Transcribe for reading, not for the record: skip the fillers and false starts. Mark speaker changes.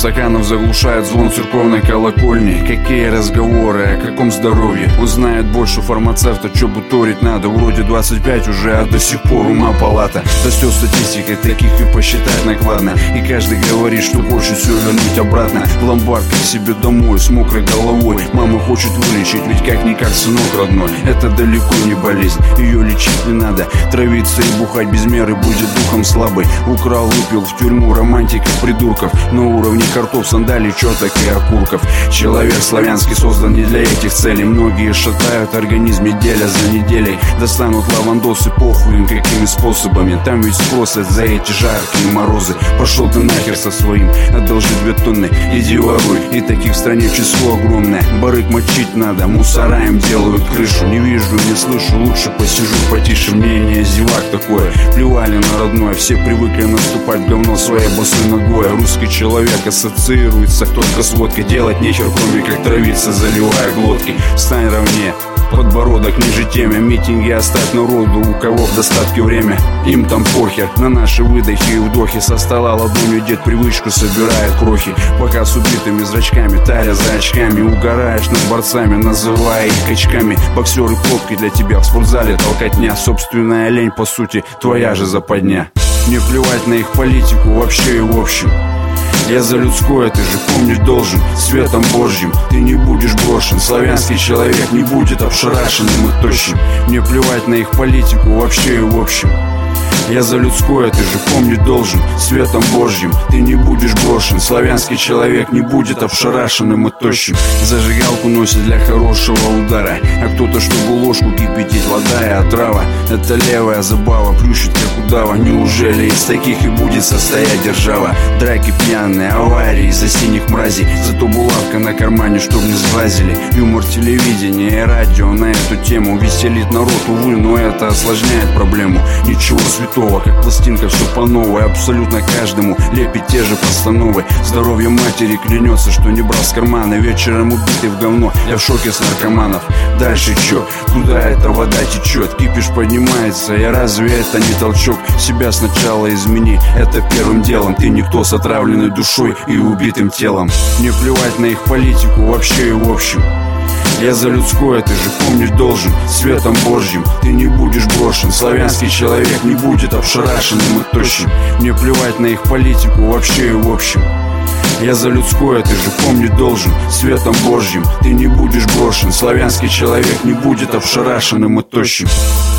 Speaker 1: стаканов заглушает звон церковной колокольни. Какие разговоры, о каком здоровье? Он знает больше фармацевта, чё буторить надо. Вроде 25 уже, а до сих пор ума палата. Растет статистика, таких и посчитать накладно. И каждый говорит, что хочет все вернуть обратно в ломбард к себе домой с мокрой головой. Мама хочет вылечить, ведь как-никак сынок родной. Это далеко не болезнь, ее лечить не надо. Травиться и бухать без меры будет духом слабый. Украл, выпил, в тюрьму романтика придурков. На уровне картов, сандалий, чёток и окурков. Человек славянский создан не для этих целей. Многие шатают организм неделя за неделей. Достанут лавандосы, похуй им какими способами. Там ведь спросят за эти жаркие морозы. Пошел ты нахер со своим, одолжи 2 тонны, иди воруй. И таких в стране число огромное. Барык мочить надо, мусора им делают крышу. Не вижу, не слышу, лучше посижу потише. Мнение зевак такое, плевали на родное. Все привыкли наступать в говно своей босой ногой. Русский человек ассоциируется только с водкой. Делать нехер, кроме как травиться, заливая глотки. Встань ровнее, подбородок ниже теме. Митинги оставь народу, у кого в достатке время. Им там похер на наши выдохи и вдохи. Со стола ладонью дед привычку собирает крохи. Пока с убитыми зрачками, таря за очками. Угораешь над борцами, называя их качками. Боксеры пробки для тебя в спортзале толкотня. Собственная лень, по сути, твоя же западня. Мне плевать на их политику вообще и в общем. Я за людское, ты же помнить должен. Светом Божьим ты не будешь брошен. Славянский человек не будет обшарашенным и тощим. Мне плевать на их политику вообще и в общем. Я за людское, ты же помнить должен. Светом Божьим ты не будешь брошен. Славянский человек не будет обшарашенным и тощим. Зажигалку носит для хорошего удара, а кто-то, чтобы ложку кипятить, вода и отрава. Это левая забава, плющит как удава. Неужели из таких и будет состоять держава? Драки пьяные, аварии из-за синих мразей. Зато булавка на кармане, чтоб не сглазили. Юмор телевидения и радио на эту тему веселит народ, увы, но это осложняет проблему. Ничего святого, как пластинка, все по новой. Абсолютно каждому лепит те же постановы. Здоровье матери клянется, что не брал с кармана. Вечером убитый в говно, я в шоке с наркоманов. Дальше чё? Куда эта вода течет? Кипиш поднимается, и разве это не толчок? Себя сначала измени, это первым делом. Ты никто с отравленной душой и убитым телом. Мне плевать на их политику вообще и в общем. Я за людское, ты же помнить должен. Светом Божьим ты не будешь брошен. Славянский человек не будет обшарашенным и тощим. Мне плевать на их политику вообще и в общем. Я за людское, ты же помнить должен. Светом Божьим ты не будешь брошен. Славянский человек не будет обшарашенным и тощим.